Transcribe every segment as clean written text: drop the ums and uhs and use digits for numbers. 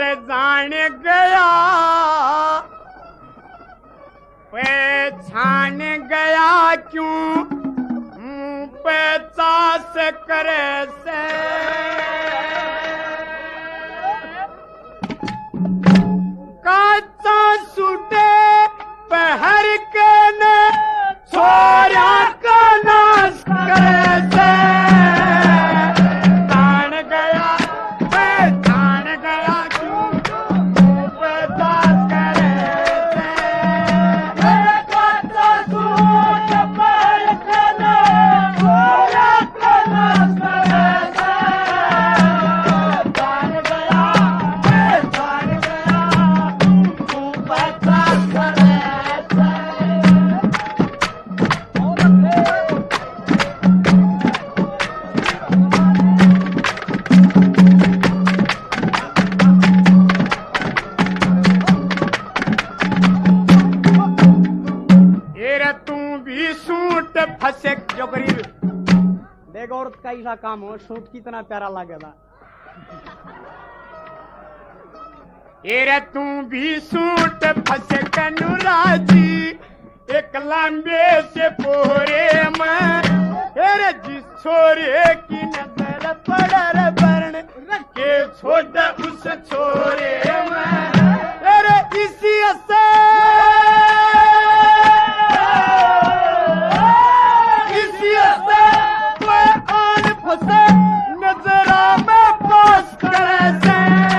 जान गया पहचान गया क्यों पचास करे से काचा सूटे पहर के ने छोरा का नाश करे से जान गया पहचान गया क्यों पचास करे से काचा सूटे पहर के ने छोरा का नाश करे से जान गया पहचान गया पचास करे से फंसे जो गरीब देख औरत का ऐसा काम हो सूट कितना प्यारा लगेगा एरे तू भी सूट फंसे कनुराजी एक लंबे से पोरे में एरे जिस छोरे की नजर पड़े बरण के छोड़ उस छोरे में एरे इसी से नजरा में पास करे से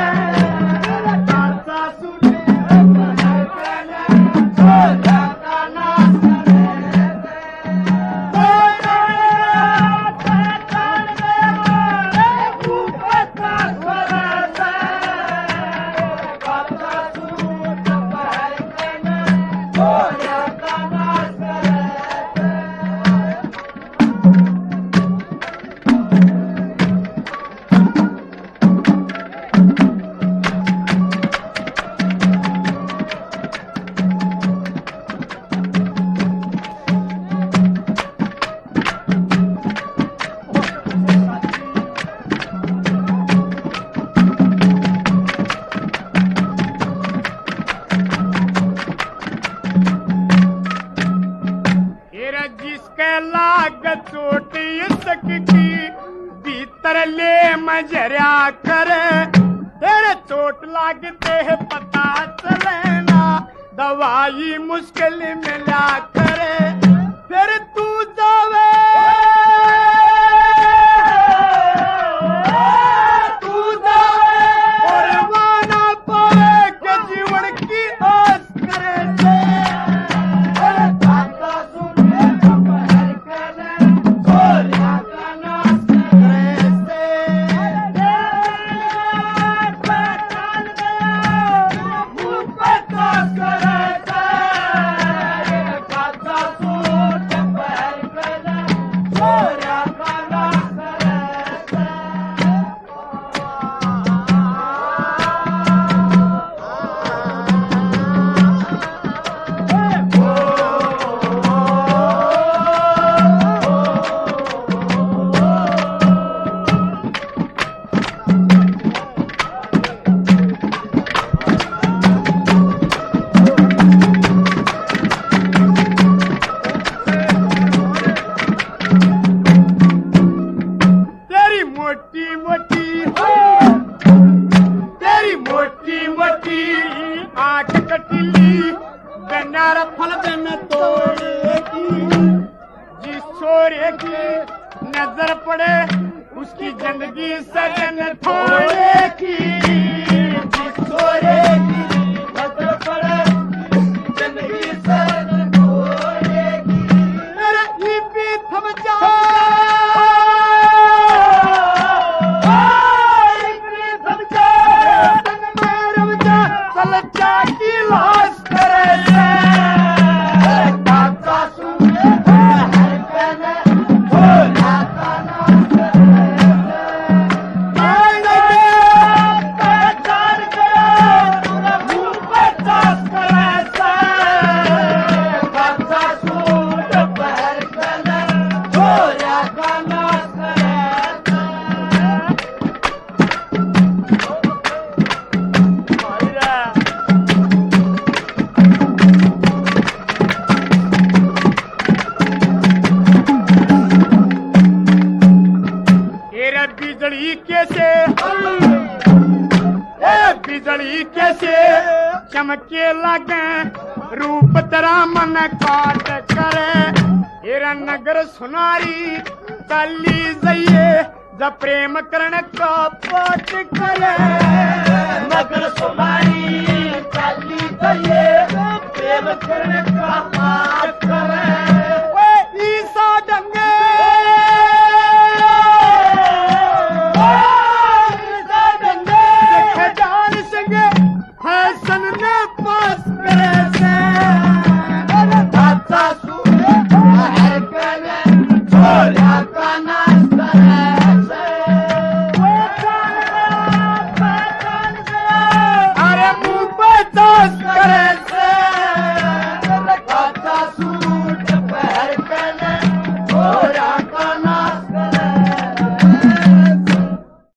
चोट इसकी भीतर ले मजरिया करे तेरे चोट लागते है पता चले ना दवाई मुश्किल मिला करे फिर तू जावे और माना पावे के जीवन की आस करे नजर पड़े उसकी जिंदगी सजन थोड़े की जिस छोरे की नजर पड़े जिंदगी सजन थोड़े की मेरा ही भी थम जा की लाश करे बिजली कैसे चमके लगे रूप तेरा मन काट करे हिरण नगर सुनारी चली जाइए जब प्रेम करण का पाठ करे नगर सुनारी चली जाइए प्रेम करण का पाठ करे ईसा डंगे फैशन ने पास करे से अच्छा सुने हर करे छोरा का नाच करे से अरे मुंह पे चास करे